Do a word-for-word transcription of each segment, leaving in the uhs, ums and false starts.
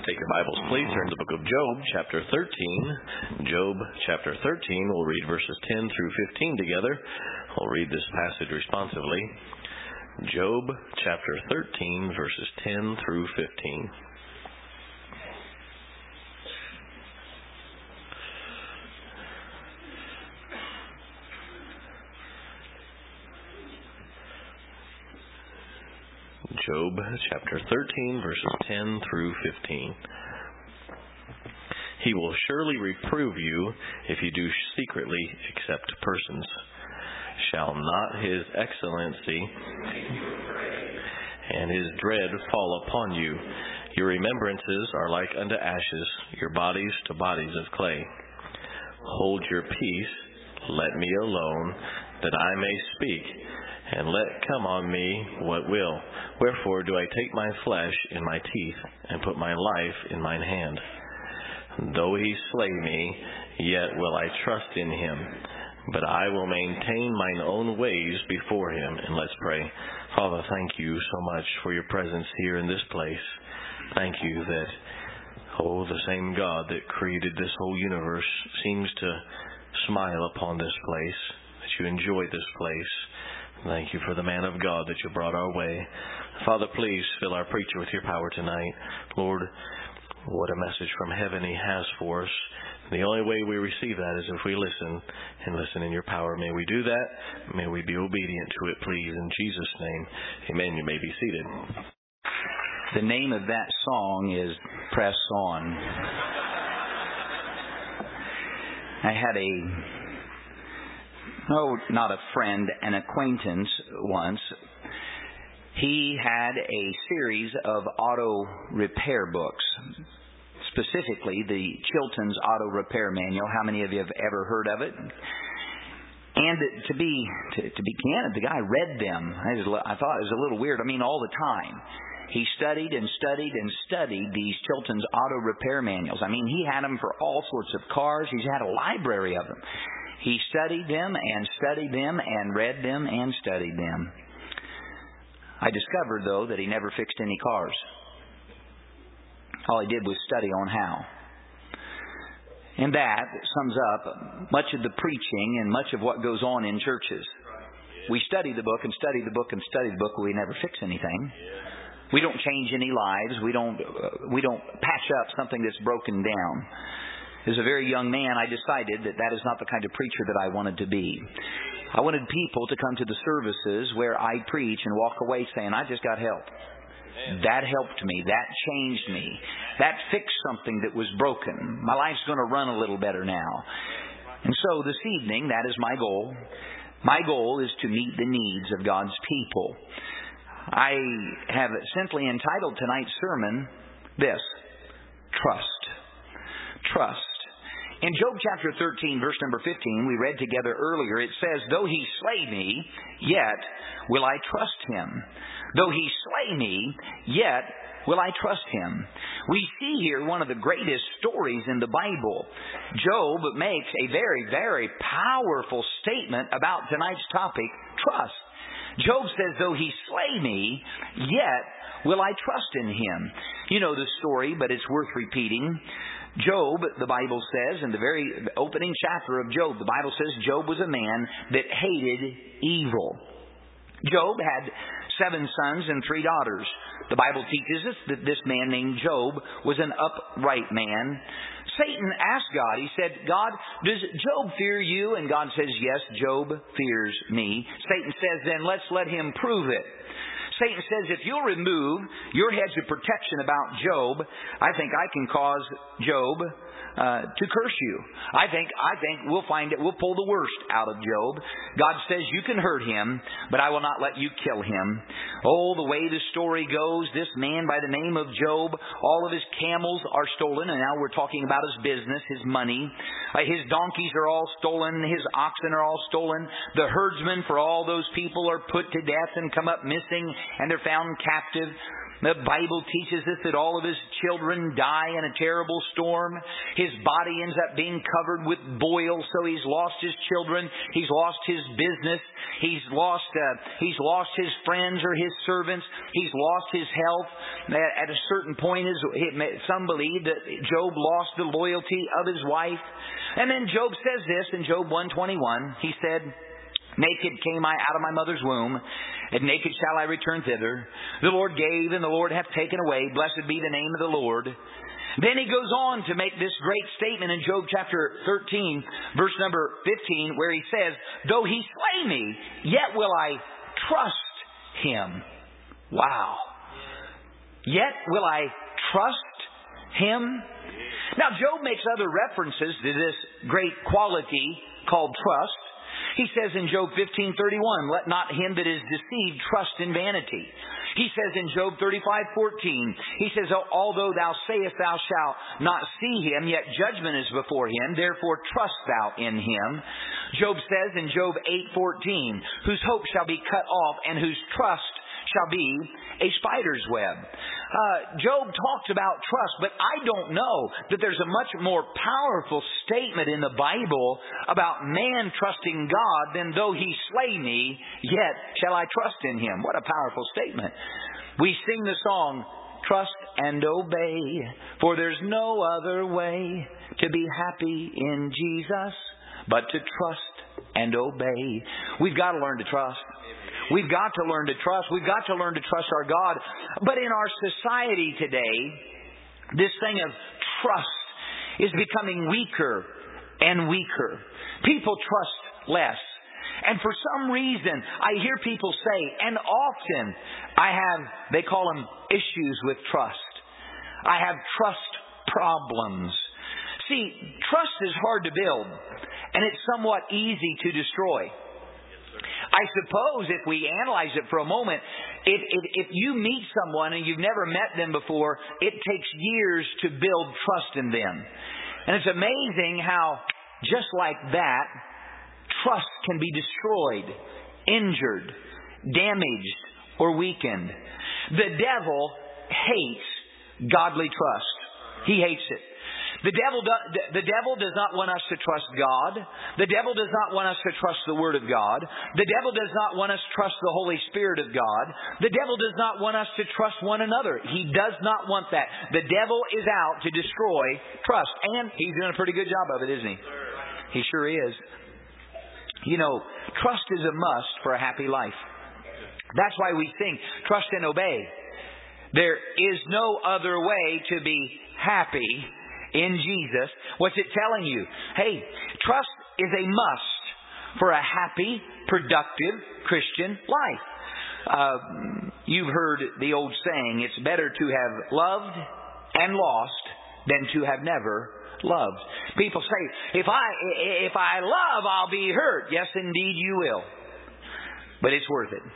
Take your Bibles, please. Turn to the book of Job, chapter thirteen. Job, chapter thirteen. We'll read verses ten through fifteen together. We'll read this passage responsively. Job, chapter thirteen, verses ten through fifteen. Job chapter thirteen, verses ten through fifteen. He will surely reprove you if you do secretly accept persons. Shall not his excellency and his dread fall upon you? Your remembrances are like unto ashes, your bodies to bodies of clay. Hold your peace, let me alone, that I may speak, and let come on me what will. Wherefore do I take my flesh in my teeth, and put my life in mine hand? Though he slay me, yet will I trust in him. But I will maintain mine own ways before him. And let's pray. Father, thank you so much for your presence here in this place. Thank you that, oh, the same God that created this whole universe seems to smile upon this place, that you enjoy this place. Thank you for the man of God that you brought our way. Father, please fill our preacher with your power tonight. Lord, what a message from heaven he has for us. The only way we receive that is if we listen, and listen in your power. May we do that. May we be obedient to it, please. In Jesus' name, amen. You may be seated. The name of that song is Press On. I had a Oh, not a friend, an acquaintance once. He had a series of auto repair books, specifically the Chilton's Auto Repair Manual. How many of you have ever heard of it? And to be to, to be candid, the guy read them. I, was, I thought it was a little weird. I mean, all the time. He studied and studied and studied these Chilton's Auto Repair Manuals. I mean, he had them for all sorts of cars. He's had a library of them. He studied them and studied them and read them and studied them. I discovered, though, that he never fixed any cars. All he did was study on how. And that sums up much of the preaching and much of what goes on in churches. We study the book and study the book and study the book, but we never fix anything. We don't change any lives. We don't, uh, we don't patch up something that's broken down. As a very young man, I decided that that is not the kind of preacher that I wanted to be. I wanted people to come to the services where I preach and walk away saying, I just got help. That helped me. That changed me. That fixed something that was broken. My life's going to run a little better now. And so this evening, that is my goal. My goal is to meet the needs of God's people. I have simply entitled tonight's sermon this, Trust. Trust. In Job chapter thirteen, verse number fifteen, we read together earlier, it says, Though he slay me, yet will I trust him. Though he slay me, yet will I trust him. We see here one of the greatest stories in the Bible. Job makes a very, very powerful statement about tonight's topic, trust. Job says, though he slay me, yet will I trust in him. You know the story, but it's worth repeating. Job, the Bible says, in the very opening chapter of Job, the Bible says Job was a man that hated evil. Job had seven sons and three daughters. The Bible teaches us that this man named Job was an upright man. Satan asked God, he said, God, does Job fear you? And God says, yes, Job fears me. Satan says, then let's let him prove it. Satan says, if you'll remove your hedge of protection about Job, I think I can cause Job uh, to curse you. I think I think we'll find it. We'll pull the worst out of Job. God says you can hurt him, but I will not let you kill him. Oh, the way the story goes, this man by the name of Job, all of his camels are stolen, and now we're talking about his business, his money. Uh, his donkeys are all stolen. His oxen are all stolen. The herdsmen for all those people are put to death and come up missing, and they're found captive. The Bible teaches us that all of his children die in a terrible storm. His body ends up being covered with boils, so he's lost his children. He's lost his business. He's lost uh, he's lost his friends or his servants. He's lost his health. At a certain point, some believe that Job lost the loyalty of his wife. And then Job says this in Job one twenty-one. He said, "Naked came I out of my mother's womb, and naked shall I return thither. The Lord gave, and the Lord hath taken away. Blessed be the name of the Lord." Then he goes on to make this great statement in Job chapter thirteen, verse number fifteen, where he says, "Though he slay me, yet will I trust him." Wow. Yet will I trust him. Now, Job makes other references to this great quality called trust. He says in Job fifteen thirty-one, "Let not him that is deceived trust in vanity." He says in Job thirty-five fourteen, he says, "Although thou sayest thou shalt not see him, yet judgment is before him, therefore trust thou in him." Job says in Job eight fourteen, "Whose hope shall be cut off, and whose trust shall be a spider's web." Uh, Job talks about trust, but I don't know that there's a much more powerful statement in the Bible about man trusting God than "though he slay me, yet shall I trust in him." What a powerful statement. We sing the song, "Trust and obey, for there's no other way to be happy in Jesus but to trust and obey." We've got to learn to trust. We've got to learn to trust. We've got to learn to trust our God. But in our society today, this thing of trust is becoming weaker and weaker. People trust less. And for some reason, I hear people say, and often I have, they call them issues with trust. I have trust problems. See, trust is hard to build, and it's somewhat easy to destroy. I suppose if we analyze it for a moment, if, if, if you meet someone and you've never met them before, it takes years to build trust in them. And it's amazing how, just like that, trust can be destroyed, injured, damaged, or weakened. The devil hates godly trust. He hates it. The devil, do, the devil does not want us to trust God. The devil does not want us to trust the Word of God. The devil does not want us to trust the Holy Spirit of God. The devil does not want us to trust one another. He does not want that. The devil is out to destroy trust. And he's doing a pretty good job of it, isn't he? He sure is. You know, trust is a must for a happy life. That's why we sing, "Trust and obey." There is no other way to be happy in Jesus. What's it telling you? Hey, trust is a must for a happy, productive Christian life. Uh, you've heard the old saying, it's better to have loved and lost than to have never loved. People say, if I, if I love, I'll be hurt. Yes, indeed you will. But it's worth it.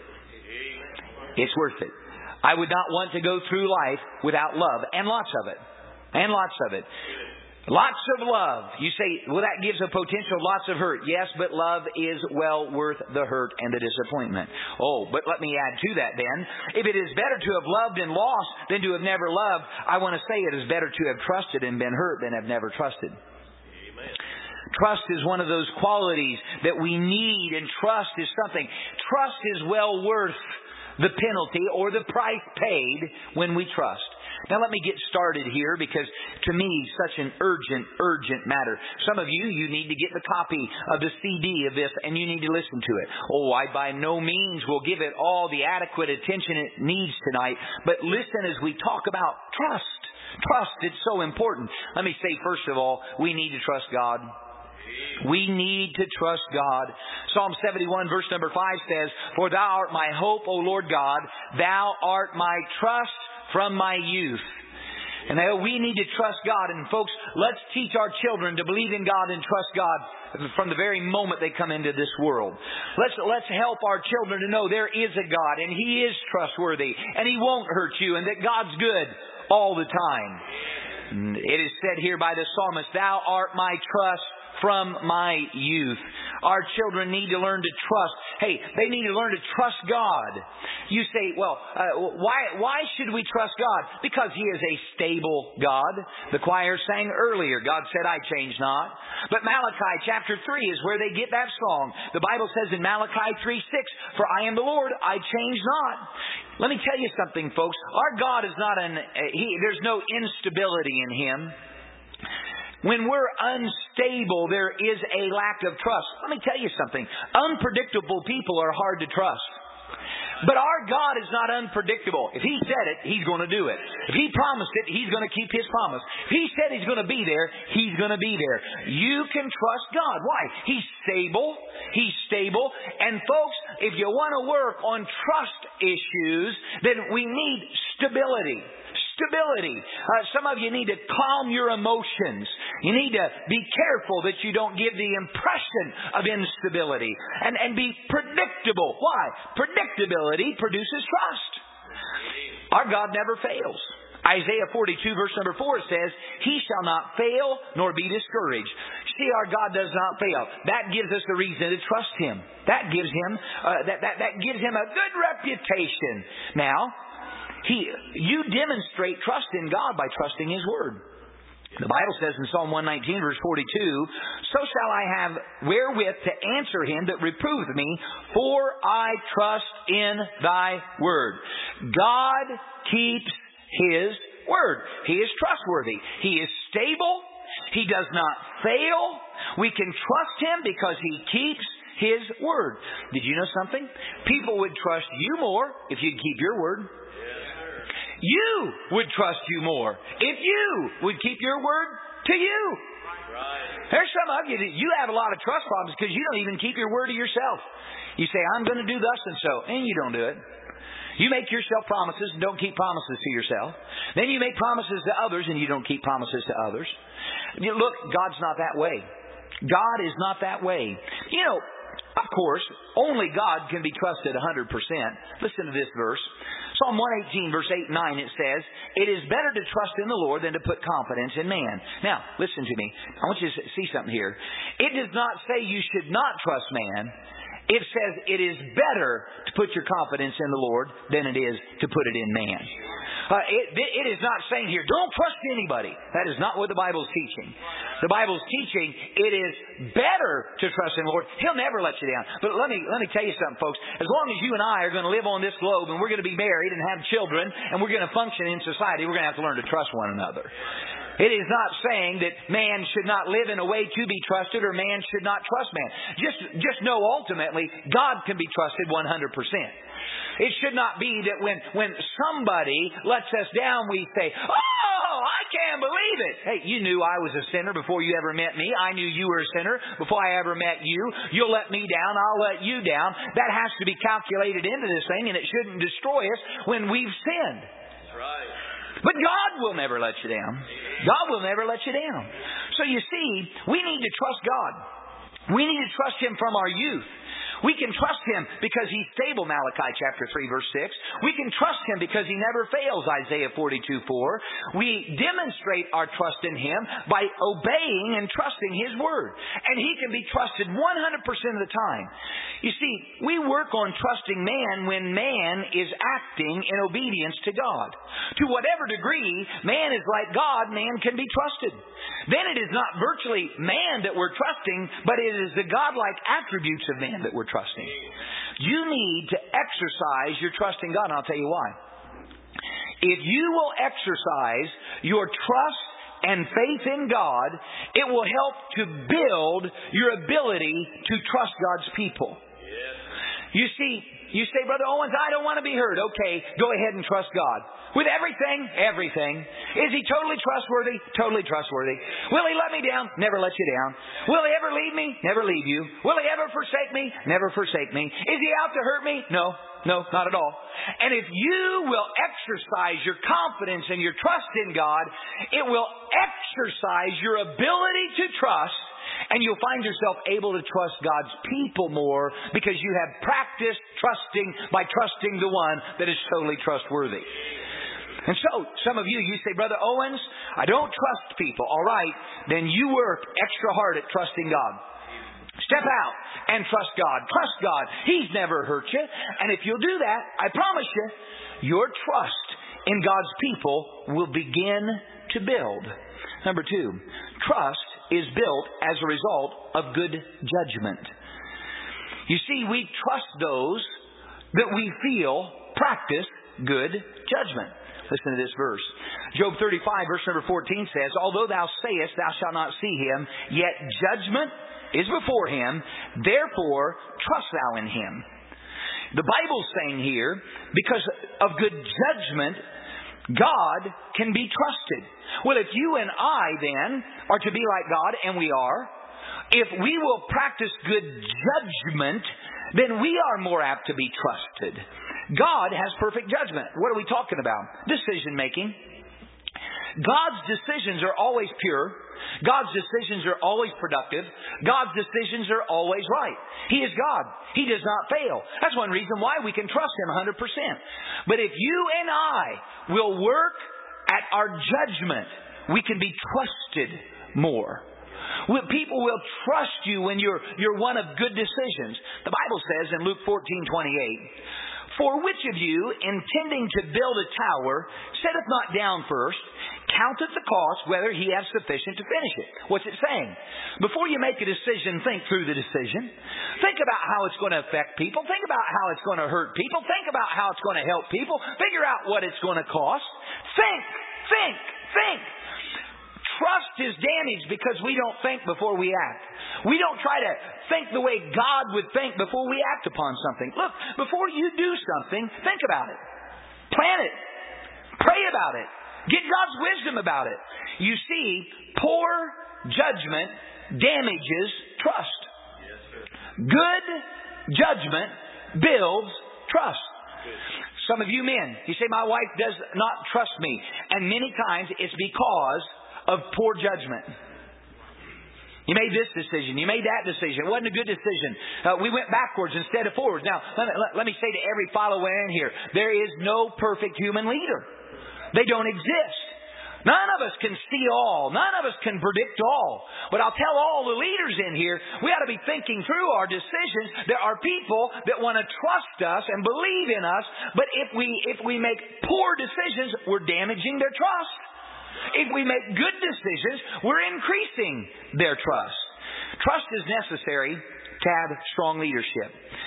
It's worth it. I would not want to go through life without love, and lots of it. And lots of it. Lots of love. You say, well, that gives a potential lots of hurt. Yes, but love is well worth the hurt and the disappointment. Oh, but let me add to that then. If it is better to have loved and lost than to have never loved, I want to say it is better to have trusted and been hurt than have never trusted. Amen. Trust is one of those qualities that we need, and trust is something. Trust is well worth the penalty or the price paid when we trust. Now let me get started here, because to me, such an urgent, urgent matter. Some of you, you need to get the copy of the C D of this, and you need to listen to it. Oh, I by no means will give it all the adequate attention it needs tonight, but listen as we talk about trust. Trust, it's so important. Let me say, first of all, we need to trust God. We need to trust God. Psalm seventy-one verse number five says, "For thou art my hope, O Lord God. Thou art my trust from my youth." And we need to trust God. And folks, let's teach our children to believe in God and trust God from the very moment they come into this world. Let's, let's help our children to know there is a God, and He is trustworthy, and He won't hurt you, and that God's good all the time. It is said here by the psalmist, "Thou art my trust from my youth." Our children need to learn to trust. Hey, they need to learn to trust God. You say, well, uh, why why should we trust God? Because He is a stable God. The choir sang earlier, God said, I change not. But Malachi chapter three is where they get that song. The Bible says in Malachi three six, for I am the Lord, I change not. Let me tell you something, folks. Our God is not an, uh, he, there's no instability in Him. When we're unstable, there is a lack of trust. Let me tell you something. Unpredictable people are hard to trust. But our God is not unpredictable. If He said it, He's going to do it. If He promised it, He's going to keep His promise. If He said He's going to be there, He's going to be there. You can trust God. Why? He's stable. He's stable. And folks, if you want to work on trust issues, then we need stability. Stability. Uh, some of you need to calm your emotions. You need to be careful that you don't give the impression of instability. And, and be predictable. Why? Predictability produces trust. Our God never fails. Isaiah forty-two verse number four says, He shall not fail nor be discouraged. See, our God does not fail. That gives us a reason to trust Him. That gives Him, uh, that, that, that gives Him a good reputation. Now, He, you demonstrate trust in God by trusting His Word. The Bible says in Psalm one nineteen, verse forty-two, so shall I have wherewith to answer him that reproveth me, for I trust in Thy Word. God keeps His Word. He is trustworthy. He is stable. He does not fail. We can trust Him because He keeps His Word. Did you know something? People would trust you more if you'd keep your word. You would trust you more if you would keep your word to you. Right. There's some of you that you have a lot of trust problems because you don't even keep your word to yourself. You say, I'm going to do thus and so, and you don't do it. You make yourself promises and don't keep promises to yourself. Then you make promises to others and you don't keep promises to others. You look, God's not that way. God is not that way. You know, of course, only God can be trusted one hundred percent. Listen to this verse. Psalm one eighteen, verse eight and nine, it says, it is better to trust in the Lord than to put confidence in man. Now, listen to me. I want you to see something here. It does not say you should not trust man. It says it is better to put your confidence in the Lord than it is to put it in man. Uh, it, it is not saying here, don't trust anybody. That is not what the Bible is teaching. The Bible is teaching it is better to trust in the Lord. He'll never let you down. But let me let me tell you something, folks. As long as you and I are going to live on this globe and we're going to be married and have children and we're going to function in society, we're going to have to learn to trust one another. It is not saying that man should not live in a way to be trusted or man should not trust man. Just, just know ultimately God can be trusted one hundred percent. It should not be that when, when somebody lets us down, we say, oh, I can't believe it. Hey, you knew I was a sinner before you ever met me. I knew you were a sinner before I ever met you. You'll let me down. I'll let you down. That has to be calculated into this thing, and it shouldn't destroy us when we've sinned. That's right. But God will never let you down. God will never let you down. So you see, we need to trust God. We need to trust Him from our youth. We can trust Him because He's stable, Malachi chapter three, verse six. We can trust Him because He never fails, Isaiah forty-two, four. We demonstrate our trust in Him by obeying and trusting His Word. And He can be trusted one hundred percent of the time. You see, we work on trusting man when man is acting in obedience to God. To whatever degree man is like God, man can be trusted. Then it is not virtually man that we're trusting, but it is the godlike attributes of man that we're trusting. You need to exercise your trust in God, and I'll tell you why. If you will exercise your trust and faith in God, it will help to build your ability to trust God's people. You see, you say, Brother Owens, I don't want to be hurt. Okay, go ahead and trust God. With everything, everything. Is He totally trustworthy? Totally trustworthy. Will He let me down? Never let you down. Will He ever leave me? Never leave you. Will He ever forsake me? Never forsake me. Is He out to hurt me? No. No, not at all. And if you will exercise your confidence and your trust in God, it will exercise your ability to trust. And you'll find yourself able to trust God's people more because you have practiced trusting by trusting the one that is totally trustworthy. And so, some of you, you say, Brother Owens, I don't trust people. All right, then you work extra hard at trusting God. Step out and trust God. Trust God. He's never hurt you. And if you'll do that, I promise you, your trust in God's people will begin to build. Number two, trust is built as a result of good judgment. You see, we trust those that we feel practice good judgment. Listen to this verse. Job thirty-five, verse number fourteen says, although thou sayest thou shalt not see him, yet judgment is before him, therefore trust thou in him. The Bible's saying here, because of good judgment, God can be trusted. Well, if you and I then are to be like God, and we are, if we will practice good judgment, then we are more apt to be trusted. God has perfect judgment. What are we talking about? Decision making. God's decisions are always pure. God's decisions are always productive. God's decisions are always right. He is God. He does not fail. That's one reason why we can trust Him one hundred percent. But if you and I will work at our judgment, we can be trusted more. People will trust you when you're, you're one of good decisions. The Bible says in Luke fourteen twenty-eight, for which of you, intending to build a tower, setteth not down first, counteth the cost, whether he has sufficient to finish it? What's it saying? Before you make a decision, think through the decision. Think about how it's going to affect people. Think about how it's going to hurt people. Think about how it's going to help people. Figure out what it's going to cost. Think, think, think. Trust is damaged because we don't think before we act. We don't try to think the way God would think before we act upon something. Look, before you do something, think about it. Plan it. Pray about it. Get God's wisdom about it. You see, poor judgment damages trust. Yes, sir. Good judgment builds trust. Some of you men, you say, my wife does not trust me. And many times it's because of poor judgment. You made this decision. You made that decision. It wasn't a good decision. Uh, we went backwards instead of forwards. Now, let me, let me say to every follower in here, there is no perfect human leader. They don't exist. None of us can see all. None of us can predict all. But I'll tell all the leaders in here, we ought to be thinking through our decisions. There are people that want to trust us and believe in us. But if we, if we make poor decisions, we're damaging their trust. If we make good decisions, we're increasing their trust. Trust is necessary to have strong leadership.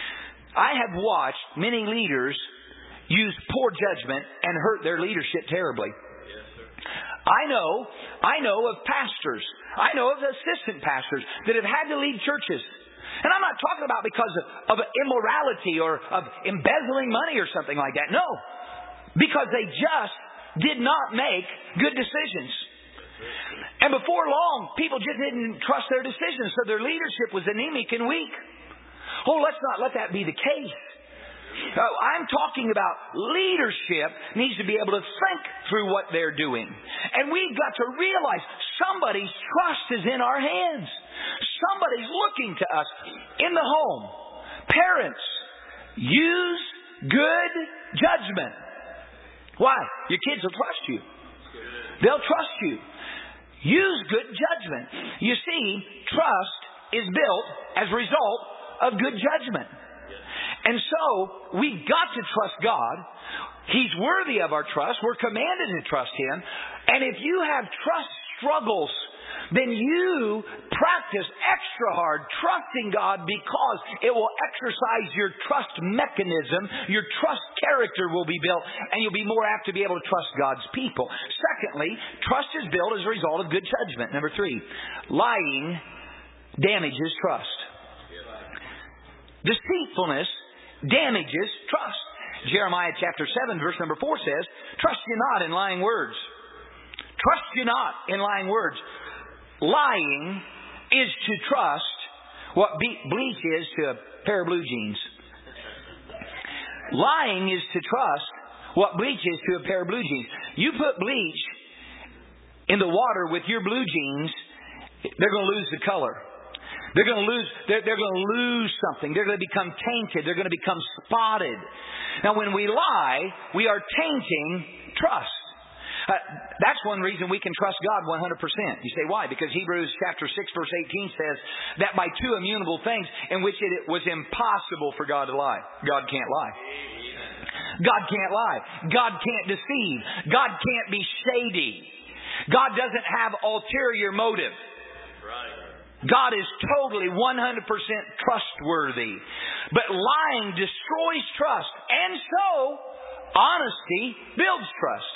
I have watched many leaders use poor judgment and hurt their leadership terribly. Yes, sir. I know, I know of pastors, I know of assistant pastors that have had to lead churches. And I'm not talking about because of, of immorality or of embezzling money or something like that. No. Because they just did not make good decisions. And before long, people just didn't trust their decisions, so their leadership was anemic and weak. Oh, let's not let that be the case. Uh, I'm talking about leadership needs to be able to think through what they're doing. And we've got to realize somebody's trust is in our hands. Somebody's looking to us in the home. Parents, use good judgment. Why? Your kids will trust you. They'll trust you. Use good judgment. You see, trust is built as a result of good judgment. And so, we've got to trust God. He's worthy of our trust. We're commanded to trust Him. And if you have trust struggles, then you practice extra hard trusting God, because it will exercise your trust mechanism. Your trust character will be built, and you'll be more apt to be able to trust God's people. Secondly, trust is built as a result of good judgment. Number three, lying damages trust. Deceitfulness damages trust. Jeremiah chapter seven, verse number four says, trust you not in lying words. Trust you not in lying words. Lying is to trust what bleach is to a pair of blue jeans. Lying is to trust what bleach is to a pair of blue jeans. You put bleach in the water with your blue jeans, they're going to lose the color. They're going to lose, they're, they're going to lose something. They're going to become tainted. They're going to become spotted. Now, when we lie, we are tainting trust. Uh, that's one reason we can trust God one hundred percent. You say, why? Because Hebrews chapter six verse eighteen says that by two immutable things in which it was impossible for God to lie. God can't lie. God can't lie. God can't deceive. God can't be shady. God doesn't have ulterior motive. God is totally one hundred percent trustworthy. But lying destroys trust. And so, honesty builds trust.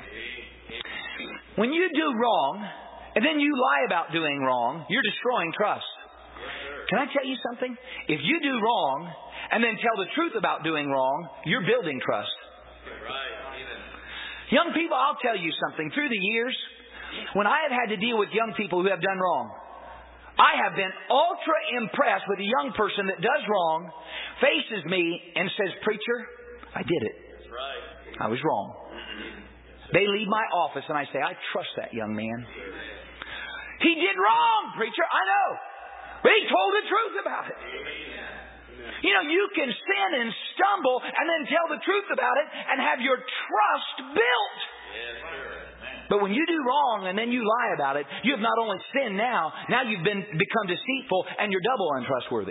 When you do wrong, and then you lie about doing wrong, you're destroying trust. Can I tell you something? If you do wrong, and then tell the truth about doing wrong, you're building trust. Young people, I'll tell you something. Through the years, when I have had to deal with young people who have done wrong, I have been ultra impressed with a young person that does wrong, faces me, and says, "Preacher, I did it. I was wrong." They leave my office and I say, "I trust that young man. He did wrong, preacher. I know. But he told the truth about it." You know, you can sin and stumble and then tell the truth about it and have your trust built. But when you do wrong and then you lie about it, you have not only sinned now, now you've been become deceitful and you're double untrustworthy.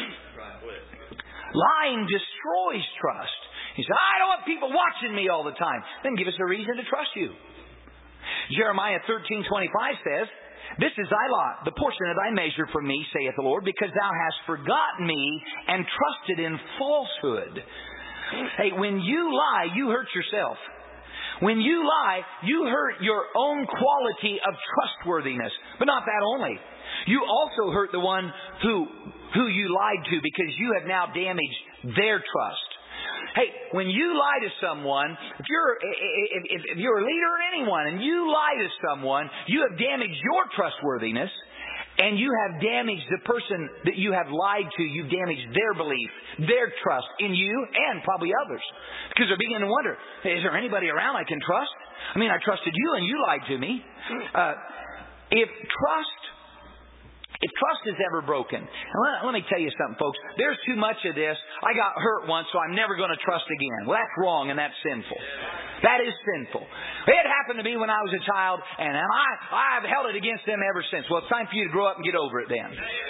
Lying destroys trust. He said, "I don't want people watching me all the time." Then give us a reason to trust you. Jeremiah thirteen twenty-five says, "This is thy lot, the portion of thy measure from me, saith the Lord, because thou hast forgotten me and trusted in falsehood." Hey, when you lie, you hurt yourself. When you lie, you hurt your own quality of trustworthiness. But not that only. You also hurt the one who, who you lied to, because you have now damaged their trust. Hey, when you lie to someone, if you're if, if, if you're a leader or anyone, and you lie to someone, you have damaged your trustworthiness, and you have damaged the person that you have lied to. You've damaged their belief, their trust in you, and probably others, because they're beginning to wonder: hey, is there anybody around I can trust? I mean, I trusted you, and you lied to me. Uh, if trust. If trust is ever broken, and let, let me tell you something, folks. There's too much of this. I got hurt once, so I'm never going to trust again. Well, that's wrong, and that's sinful. That is sinful. It happened to me when I was a child, and I, I've held it against them ever since. Well, it's time for you to grow up and get over it then.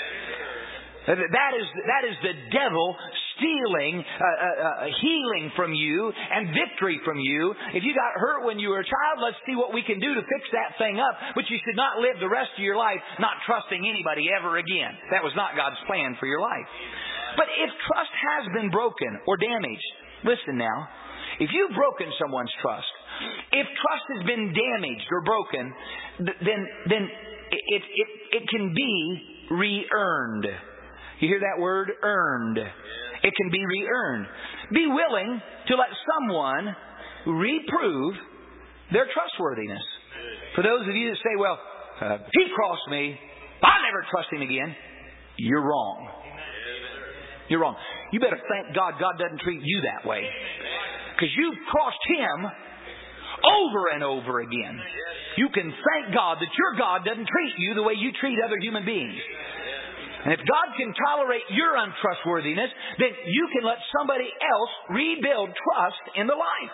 That is, that is the devil stealing uh, uh, healing from you and victory from you. If you got hurt when you were a child, let's see what we can do to fix that thing up. But you should not live the rest of your life not trusting anybody ever again. That was not God's plan for your life. But if trust has been broken or damaged, listen now. If you've broken someone's trust, if trust has been damaged or broken, then then it it, it can be re-earned. You hear that word? Earned. It can be re-earned. Be willing to let someone reprove their trustworthiness. For those of you that say, "Well, uh, he crossed me, I'll never trust him again," you're wrong. You're wrong. You better thank God God doesn't treat you that way, because you've crossed him over and over again. You can thank God that your God doesn't treat you the way you treat other human beings. And if God can tolerate your untrustworthiness, then you can let somebody else rebuild trust in the life.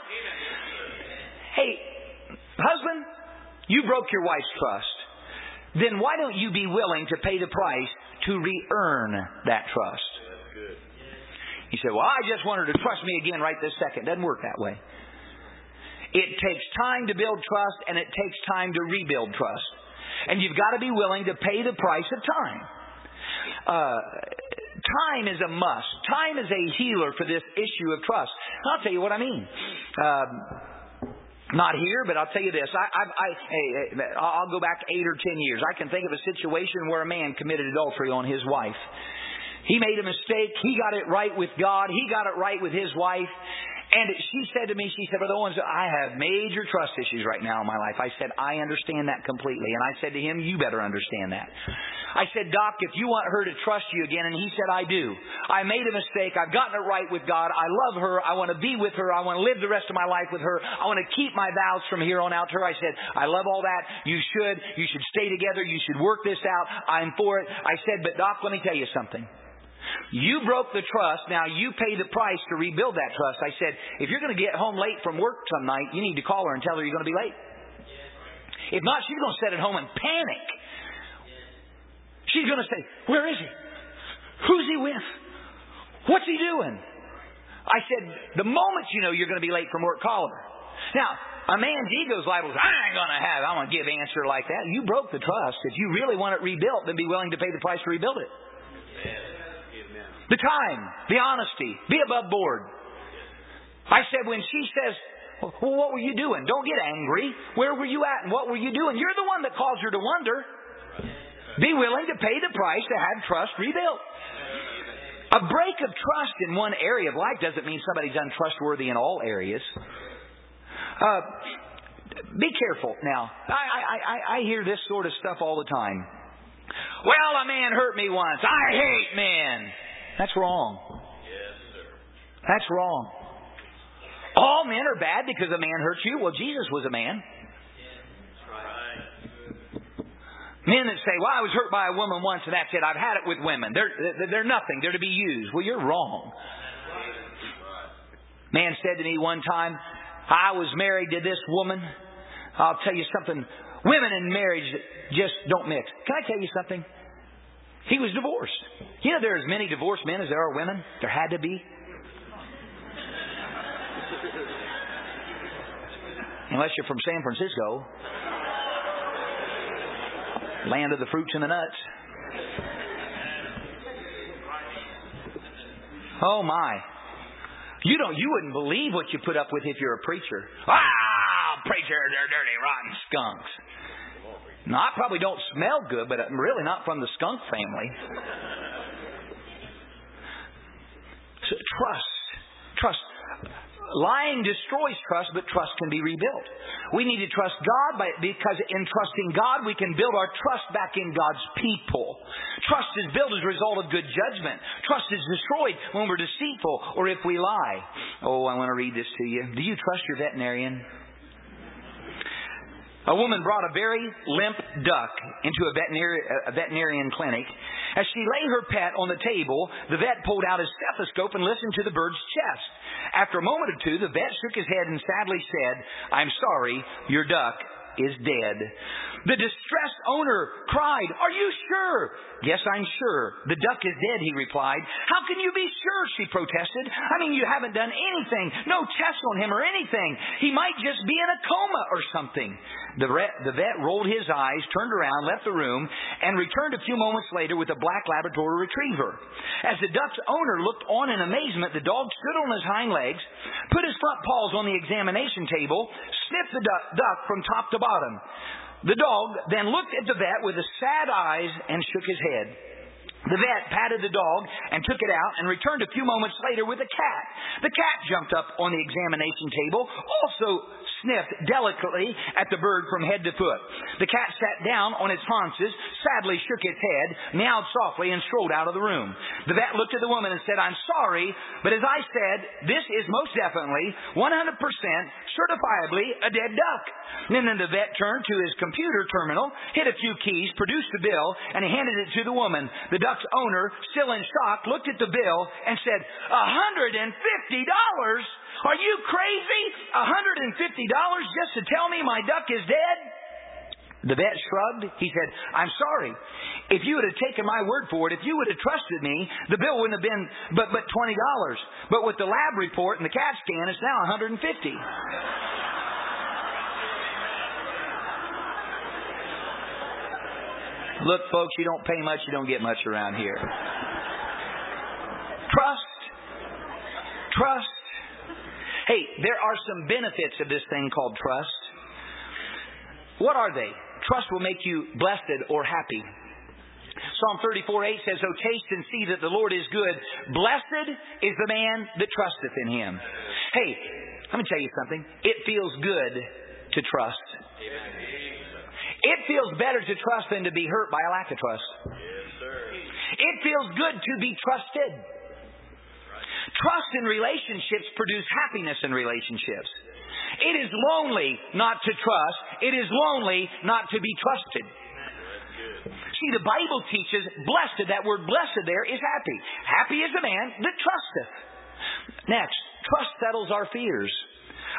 Hey, husband, you broke your wife's trust. Then why don't you be willing to pay the price to re-earn that trust? You say, "Well, I just want her to trust me again right this second." Doesn't work that way. It takes time to build trust, and it takes time to rebuild trust. And you've got to be willing to pay the price of time. Uh, time is a must. Time is a healer for this issue of trust. I'll tell you what I mean. Um, not here, but I'll tell you this. I, I, I, hey, I'll go back eight or ten years. I can think of a situation where a man committed adultery on his wife. He made a mistake. He got it right with God. He got it right with his wife. And she said to me, she said, "Brother Owens, I have major trust issues right now in my life." I said, "I understand that completely." And I said to him, "You better understand that." I said, "Doc, if you want her to trust you again," and he said, "I do. I made a mistake. I've gotten it right with God. I love her. I want to be with her. I want to live the rest of my life with her. I want to keep my vows from here on out to her." I said, "I love all that. You should. You should stay together. You should work this out. I'm for it." I said, "But Doc, let me tell you something. You broke the trust. Now you pay the price to rebuild that trust." I said, "If you're going to get home late from work some night, you need to call her and tell her you're going to be late." If not, she's going to sit at home and panic. She's going to say, where is he? Who's he with? What's he doing? I said, the moment you know you're going to be late from work, call her. Now, a man's ego is liable to say, I ain't going to have, I'm going to give an answer like that. You broke the trust. If you really want it rebuilt, then be willing to pay the price to rebuild it. The time, the honesty, be above board. I said, when she says, well, what were you doing? Don't get angry. Where were you at and what were you doing? You're the one that caused her to wonder. Be willing to pay the price to have trust rebuilt. A break of trust in one area of life doesn't mean somebody's untrustworthy in all areas. Uh, be careful. Now, I, I, I, I hear this sort of stuff all the time. Well, a man hurt me once. I hate men. That's wrong. Yes, sir. That's wrong. All men are bad because a man hurts you. Well, Jesus was a man. Men that say, well, I was hurt by a woman once and that's it. I've had it with women. They're, they're nothing. They're to be used. Well, you're wrong. Man said to me one time, I was married to this woman. I'll tell you something. Women in marriage just don't mix. Can I tell you something? He was divorced. You know there are as many divorced men as there are women? There had to be. Unless you're from San Francisco. Land of the fruits and the nuts. Oh my. You don't you wouldn't believe what you put up with if you're a preacher. Ah, preachers are dirty, rotten skunks. No, I probably don't smell good, but I'm really not from the skunk family. So, trust. Trust. Lying destroys trust, but trust can be rebuilt. We need to trust God by, because in trusting God, we can build our trust back in God's people. Trust is built as a result of good judgment. Trust is destroyed when we're deceitful or if we lie. Oh, I want to read this to you. Do you trust your veterinarian? A woman brought a very limp duck into a, veterinary, a veterinarian clinic. As she lay her pet on the table, the vet pulled out his stethoscope and listened to the bird's chest. After a moment or two, the vet shook his head and sadly said, I'm sorry, your duck is dead. The distressed owner cried, are you sure? Yes, I'm sure. The duck is dead, he replied. How can you be sure? She protested. I mean, you haven't done anything. No tests on him or anything. He might just be in a coma or something. The, re- the vet rolled his eyes, turned around, left the room, and returned a few moments later with a black Labrador retriever. As the duck's owner looked on in amazement, the dog stood on his hind legs, put his front paws on the examination table, sniffed the duck, duck from top to bottom. The dog then looked at the vet with sad eyes and shook his head. The vet patted the dog and took it out and returned a few moments later with a cat. The cat jumped up on the examination table, also sniffed delicately at the bird from head to foot. The cat sat down on its haunches, sadly shook its head, meowed softly, and strolled out of the room. The vet looked at the woman and said, I'm sorry, but as I said, this is most definitely, one hundred percent, certifiably a dead duck. And then the vet turned to his computer terminal, hit a few keys, produced the bill, and he handed it to the woman. The duck's owner, still in shock, looked at the bill and said, one hundred fifty dollars? Are you crazy? one hundred fifty dollars just to tell me my duck is dead? The vet shrugged. He said, I'm sorry. If you would have taken my word for it, if you would have trusted me, the bill wouldn't have been but, but twenty dollars. But with the lab report and the CAT scan, it's now one hundred fifty dollars. Look, folks, you don't pay much, you don't get much around here. Trust. Trust. Hey, there are some benefits of this thing called trust. What are they? Trust will make you blessed or happy. Psalm thirty-four eight says, oh, taste and see that the Lord is good. Blessed is the man that trusteth in him. Hey, let me tell you something. It feels good to trust. It feels better to trust than to be hurt by a lack of trust. Yes, sir. It feels good to be trusted. Trust in relationships produce happiness in relationships. It is lonely not to trust. It is lonely not to be trusted. See, the Bible teaches blessed, that word blessed there is happy. Happy is the man that trusteth. Next, trust settles our fears.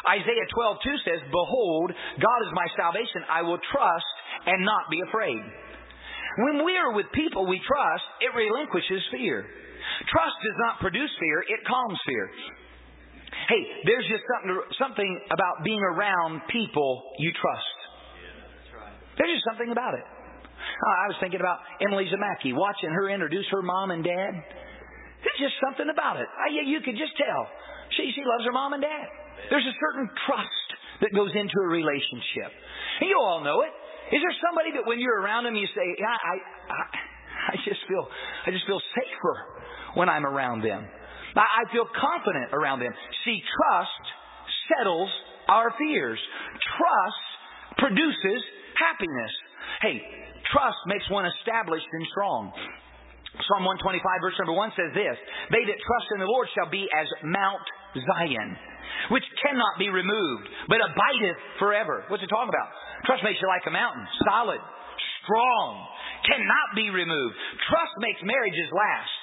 Isaiah twelve two says, behold, God is my salvation. I will trust and not be afraid. When we are with people we trust, it relinquishes fear. Trust does not produce fear, it calms fear. Hey, there's just something something about being around people you trust. There's just something about it. I was thinking about Emily Zamacki, watching her introduce her mom and dad. There's just something about it. I, you could just tell. She, she loves her mom and dad. There's a certain trust that goes into a relationship. And you all know it. Is there somebody that when you're around them you say, I, I, I, I just feel, I just feel safer when I'm around them. I, I feel confident around them. See, trust settles our fears. Trust produces happiness. Hey, trust makes one established and strong. Psalm one twenty-five verse number one says this, they that trust in the Lord shall be as Mount Zion, which cannot be removed, but abideth forever. What's it talking about? Trust makes you like a mountain, solid, strong, cannot be removed. Trust makes marriages last.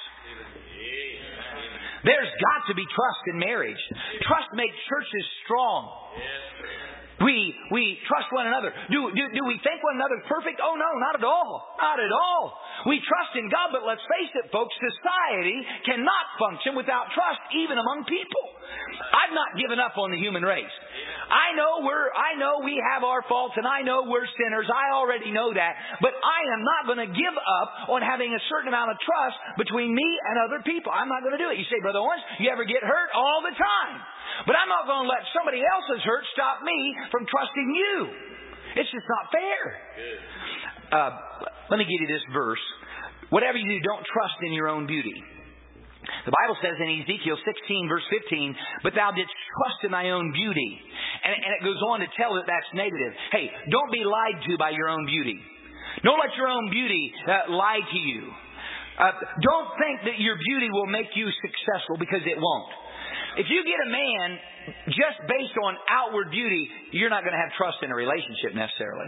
There's got to be trust in marriage. Trust makes churches strong. We we trust one another. Do, do, do we think one another perfect? Oh, no, not at all. Not at all. We trust in God, but let's face it, folks, society cannot function without trust, even among people. I've not given up on the human race. I know we're, I know we have our faults, and I know we're sinners. I already know that. But I am not going to give up on having a certain amount of trust between me and other people. I'm not going to do it. You say, Brother Owens, you ever get hurt? All the time. But I'm not going to let somebody else's hurt stop me from trusting you. It's just not fair. Uh, let me give you this verse. Whatever you do, don't trust in your own beauty. The Bible says in Ezekiel sixteen verse fifteen, but thou didst trust in thy own beauty. And, and it goes on to tell that that's negative. Hey, don't be lied to by your own beauty. Don't let your own beauty uh, lie to you. Uh, don't think that your beauty will make you successful, because it won't. If you get a man just based on outward beauty, you're not going to have trust in a relationship necessarily.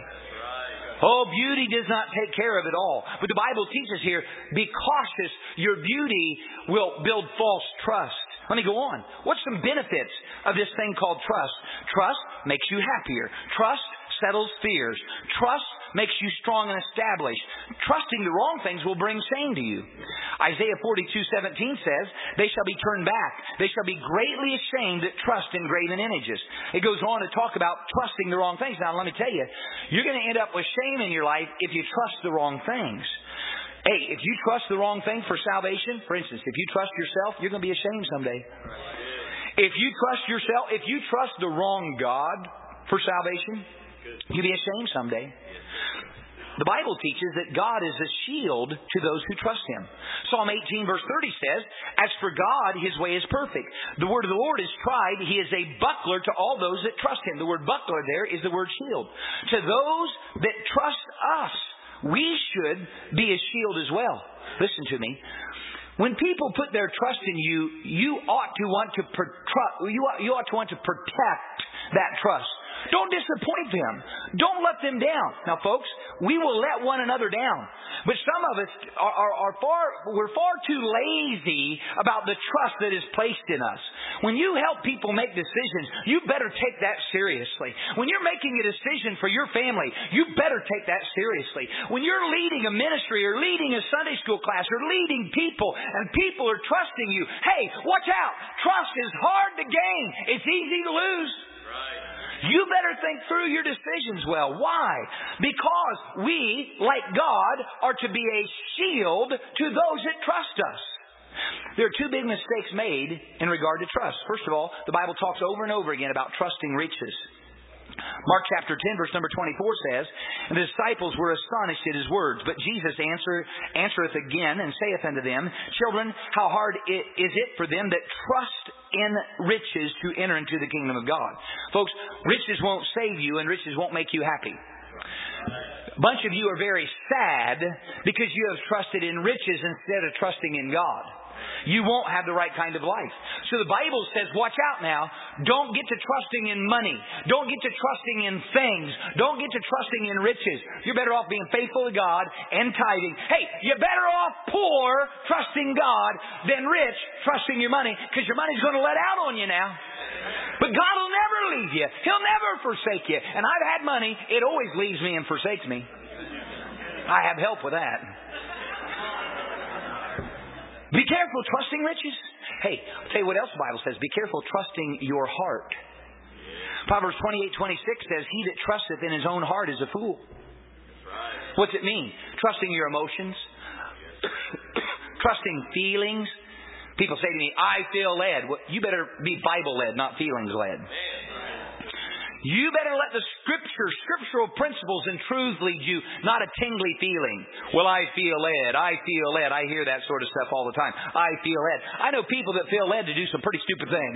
Oh, beauty does not take care of it all. But the Bible teaches here, be cautious. Your beauty will build false trust. Let me go on. What's some benefits of this thing called trust? Trust makes you happier. Trust settles fears. Trust makes you strong and established. Trusting the wrong things will bring shame to you. Isaiah forty-two seventeen says, they shall be turned back. They shall be greatly ashamed that trust in graven images. It goes on to talk about trusting the wrong things. Now, let me tell you, you're going to end up with shame in your life if you trust the wrong things. Hey, if you trust the wrong thing for salvation, for instance, if you trust yourself, you're going to be ashamed someday. If you trust yourself, if you trust the wrong God for salvation, you'll be ashamed someday. The Bible teaches that God is a shield to those who trust Him. Psalm eighteen verse thirty says, as for God, His way is perfect. The word of the Lord is tried. He is a buckler to all those that trust Him. The word buckler there is the word shield. To those that trust us, we should be a shield as well. Listen to me. When people put their trust in you, you ought to want to pro- you ought, you ought to want to protect that trust. Don't disappoint them. Don't let them down. Now, folks, we will let one another down. But some of us are, are, are far, we're far too lazy about the trust that is placed in us. When you help people make decisions, you better take that seriously. When you're making a decision for your family, you better take that seriously. When you're leading a ministry or leading a Sunday school class or leading people and people are trusting you, hey, watch out. Trust is hard to gain. It's easy to lose. Right. You better think through your decisions well. Why? Because we, like God, are to be a shield to those that trust us. There are two big mistakes made in regard to trust. First of all, the Bible talks over and over again about trusting riches. Mark chapter ten verse number twenty-four says, and the disciples were astonished at His words. But Jesus answer, answereth again and saith unto them, children, how hard is it for them that trust in riches to enter into the kingdom of God? Folks, riches won't save you and riches won't make you happy. A bunch of you are very sad because you have trusted in riches instead of trusting in God. You won't have the right kind of life. So the Bible says, watch out now. Don't get to trusting in money. Don't get to trusting in things. Don't get to trusting in riches. You're better off being faithful to God and tithing. Hey, you're better off poor trusting God than rich trusting your money, because your money's going to let out on you now. But God will never leave you. He'll never forsake you. And I've had money. It always leaves me and forsakes me. I have help with that. Be careful trusting riches. Hey, I'll tell you what else the Bible says. Be careful trusting your heart. Proverbs twenty-eight twenty-six says, he that trusteth in his own heart is a fool. What's it mean? Trusting your emotions. Trusting feelings. People say to me, I feel led. Well, you better be Bible led, not feelings led. You better let the Scripture, scriptural principles and truths lead you, not a tingly feeling. Well, I feel led. I feel led. I hear that sort of stuff all the time. I feel led. I know people that feel led to do some pretty stupid things.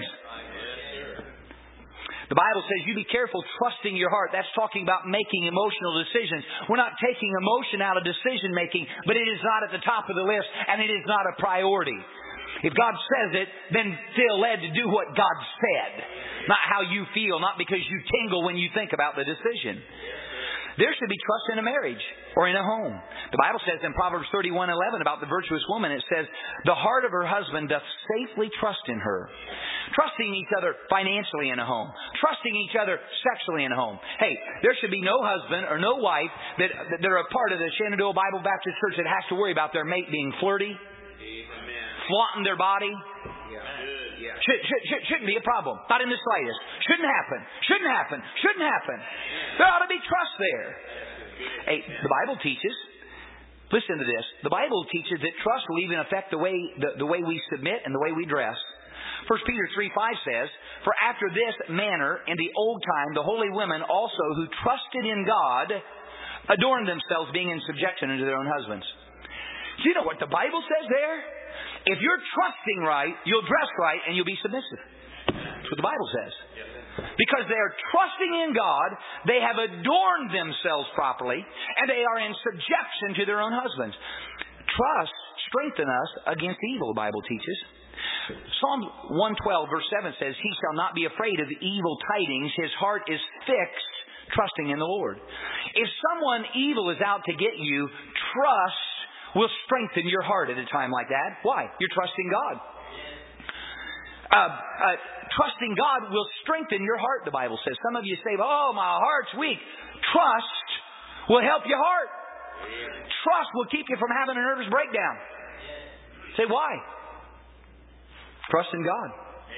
The Bible says you be careful trusting your heart. That's talking about making emotional decisions. We're not taking emotion out of decision making, but it is not at the top of the list, and it is not a priority. If God says it, then feel led to do what God said. Not how you feel, not because you tingle when you think about the decision. There should be trust in a marriage or in a home. The Bible says in Proverbs thirty-one eleven about the virtuous woman, it says, the heart of her husband doth safely trust in her. Trusting each other financially in a home. Trusting each other sexually in a home. Hey, there should be no husband or no wife that, that they're a part of the Shenandoah Bible Baptist Church that has to worry about their mate being flirty, flaunting their body. Should, should, should, shouldn't be a problem. Not in the slightest. Shouldn't happen. Shouldn't happen. Shouldn't happen. There ought to be trust there. Hey, the Bible teaches, listen to this, the Bible teaches that trust will even affect the way the, the way we submit and the way we dress. First Peter three five says, for after this manner in the old time the holy women also who trusted in God adorned themselves, being in subjection unto their own husbands. Do you know what the Bible says there? If you're trusting right, you'll dress right and you'll be submissive. That's what the Bible says. Because they are trusting in God, they have adorned themselves properly, and they are in subjection to their own husbands. Trust strengthens us against evil, the Bible teaches. Psalm one twelve verse seven says, he shall not be afraid of evil tidings. His heart is fixed, trusting in the Lord. If someone evil is out to get you, trust will strengthen your heart at a time like that. Why? You're trusting God. Uh, uh, trusting God will strengthen your heart, the Bible says. Some of you say, oh, my heart's weak. Trust will help your heart. Trust will keep you from having a nervous breakdown. Say, why? Trust in God.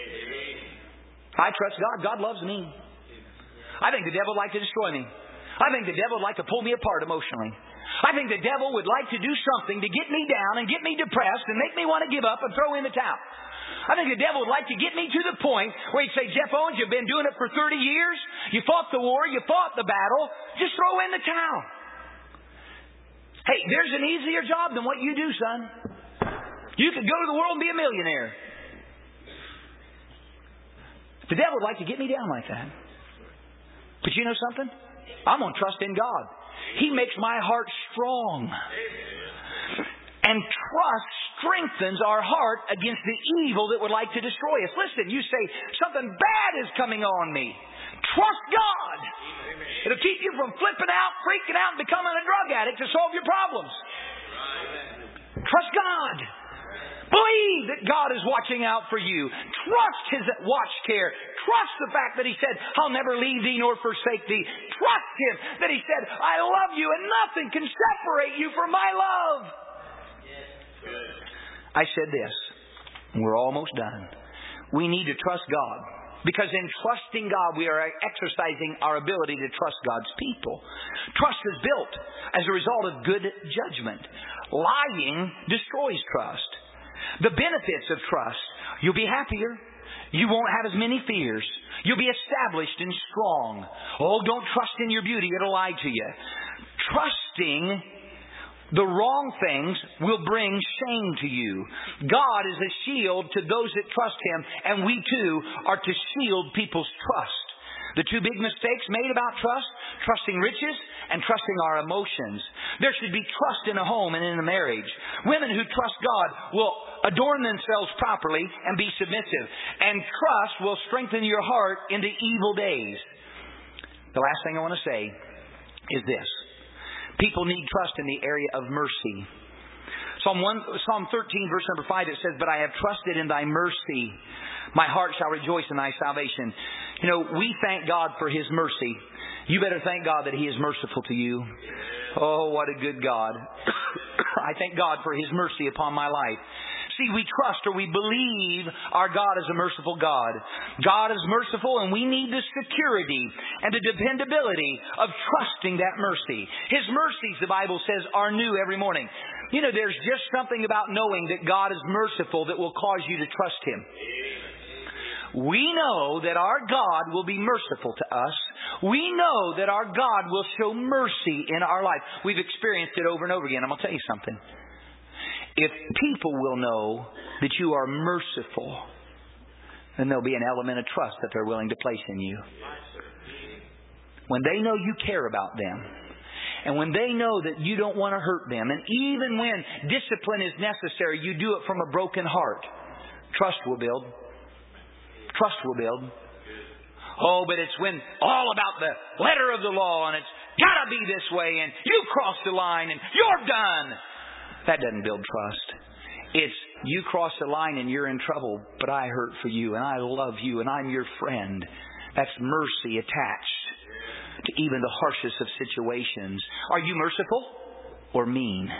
I trust God. God loves me. I think the devil would like to destroy me. I think the devil would like to pull me apart emotionally. I think the devil would like to do something to get me down and get me depressed and make me want to give up and throw in the towel. I think the devil would like to get me to the point where he'd say, Jeff Owens, you've been doing it for thirty years. You fought the war. You fought the battle. Just throw in the towel. Hey, there's an easier job than what you do, son. You could go to the world and be a millionaire. The devil would like to get me down like that. But you know something? I'm going to trust in God. He makes my heart strong. And trust strengthens our heart against the evil that would like to destroy us. Listen, you say, something bad is coming on me. Trust God. It'll keep you from flipping out, freaking out, and becoming a drug addict to solve your problems. Trust God. Believe that God is watching out for you. Trust His watch care. Trust the fact that He said, I'll never leave thee nor forsake thee. Trust Him that He said, I love you and nothing can separate you from my love. I said this, and we're almost done. We need to trust God. Because in trusting God, we are exercising our ability to trust God's people. Trust is built as a result of good judgment. Lying destroys trust. The benefits of trust: you'll be happier. You won't have as many fears. You'll be established and strong. Oh, don't trust in your beauty. It'll lie to you. Trusting the wrong things will bring shame to you. God is a shield to those that trust Him, and we too are to shield people's trust. The two big mistakes made about trust: trusting riches and trusting our emotions. There should be trust in a home and in a marriage. Women who trust God will adorn themselves properly and be submissive. And trust will strengthen your heart in the evil days. The last thing I want to say is this. People need trust in the area of mercy. Psalm one, Psalm thirteen, verse number five, it says, But I have trusted in thy mercy. My heart shall rejoice in thy salvation. You know, we thank God for His mercy. You better thank God that He is merciful to you. Oh, what a good God. I thank God for His mercy upon my life. See, we trust or we believe our God is a merciful God. God is merciful, and we need the security and the dependability of trusting that mercy. His mercies, the Bible says, are new every morning. You know, there's just something about knowing that God is merciful that will cause you to trust Him. We know that our God will be merciful to us. We know that our God will show mercy in our life. We've experienced it over and over again. I'm going to tell you something. If people will know that you are merciful, then there'll be an element of trust that they're willing to place in you. When they know you care about them, and when they know that you don't want to hurt them, and even when discipline is necessary, you do it from a broken heart, trust will build. Trust will build. Oh, but it's when all about the letter of the law, and it's got to be this way, and you cross the line, and you're done. That doesn't build trust. It's you cross the line and you're in trouble, but I hurt for you and I love you and I'm your friend. That's mercy attached to even the harshest of situations. Are you merciful or mean?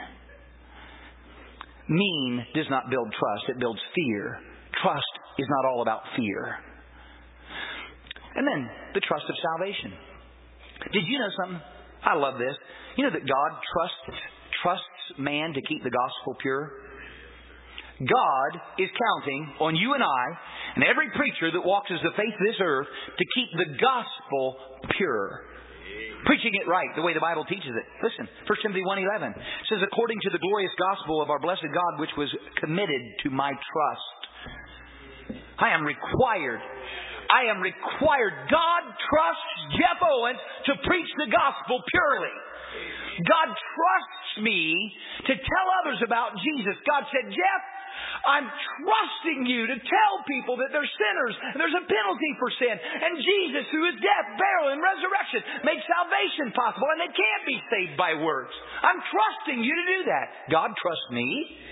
Mean does not build trust. It builds fear. Trust is not all about fear. And then the trust of salvation. Did you know something? I love this. You know that God trusts trusts man to keep the gospel pure? God is counting on you and I and every preacher that walks as the face of this earth to keep the gospel pure. Preaching it right, the way the Bible teaches it. Listen, First Timothy one eleven says, according to the glorious gospel of our blessed God, which was committed to my trust. I am required. I am required. God trusts Jeff Owens to preach the gospel purely. God trusts me to tell others about Jesus. God said, Jeff, I'm trusting you to tell people that they're sinners and there's a penalty for sin. And Jesus, through His death, burial, and resurrection, makes salvation possible. And they can't be saved by works. I'm trusting you to do that. God trusts me.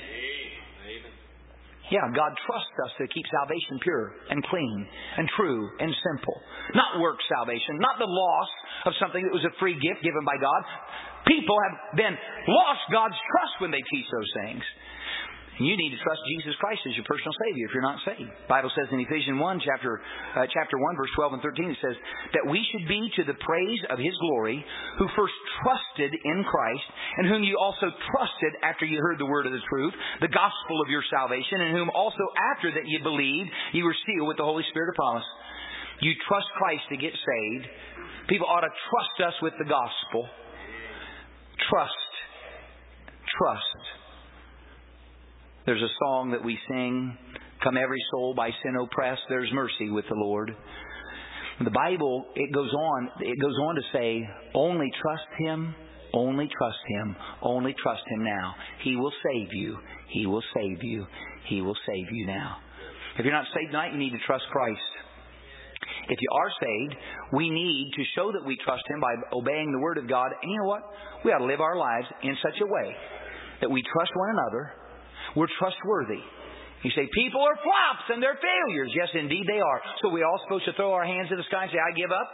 Yeah, God trusts us to keep salvation pure and clean and true and simple. Not work salvation, not the loss of something that was a free gift given by God. People have then lost God's trust when they teach those things. You need to trust Jesus Christ as your personal Savior if you're not saved. The Bible says in Ephesians one, chapter uh, chapter one, verse twelve and thirteen, it says that we should be to the praise of His glory, who first trusted in Christ, and whom you also trusted after you heard the word of the truth, the gospel of your salvation, and whom also after that you believed, you were sealed with the Holy Spirit of promise. You trust Christ to get saved. People ought to trust us with the gospel. Trust. Trust. There's a song that we sing, come every soul by sin oppressed, there's mercy with the Lord. The Bible, it goes on, it goes on to say, only trust Him, only trust Him, only trust Him now. He will save you, He will save you, He will save you now. If you're not saved tonight, you need to trust Christ. If you are saved, we need to show that we trust Him by obeying the Word of God. And you know what? We ought to live our lives in such a way that we trust one another. We're trustworthy. You say, people are flops and they're failures. Yes, indeed they are. So we're all supposed to throw our hands in the sky and say, I give up?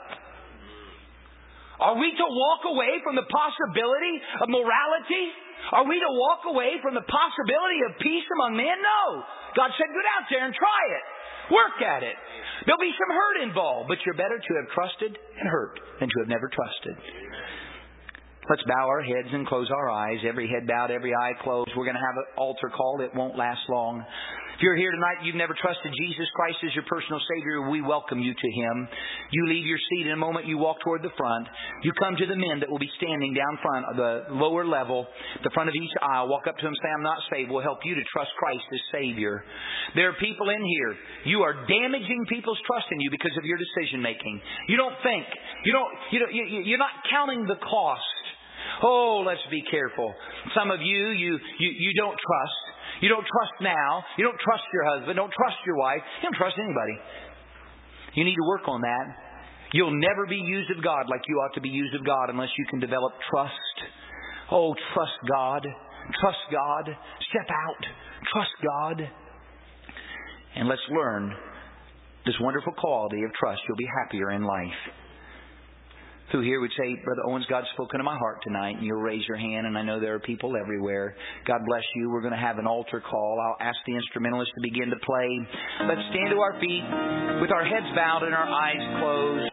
Are we to walk away from the possibility of morality? Are we to walk away from the possibility of peace among men? No. God said, get out there and try it. Work at it. There'll be some hurt involved, but you're better to have trusted and hurt than to have never trusted. Let's bow our heads and close our eyes. Every head bowed, every eye closed. We're going to have an altar call. It won't last long. If you're here tonight, you've never trusted Jesus Christ as your personal Savior, we welcome you to Him. You leave your seat in a moment. You walk toward the front. You come to the men that will be standing down front of the lower level, the front of each aisle. Walk up to them and say, I'm not saved. We'll help you to trust Christ as Savior. There are people in here. You are damaging people's trust in you because of your decision making. You don't think. You don't. You don't. You, you're not counting the cost. Oh, let's be careful. Some of you, you, you, you don't trust. You don't trust now. You don't trust your husband. Don't trust your wife. You don't trust anybody. You need to work on that. You'll never be used of God like you ought to be used of God unless you can develop trust. Oh, trust God. Trust God. Step out. Trust God. And let's learn this wonderful quality of trust, you'll be happier in life. Who here would say, Brother Owens, God's spoken to my heart tonight, and you'll raise your hand, and I know there are people everywhere. God bless you. We're going to have an altar call. I'll ask the instrumentalists to begin to play. Let's stand to our feet with our heads bowed and our eyes closed.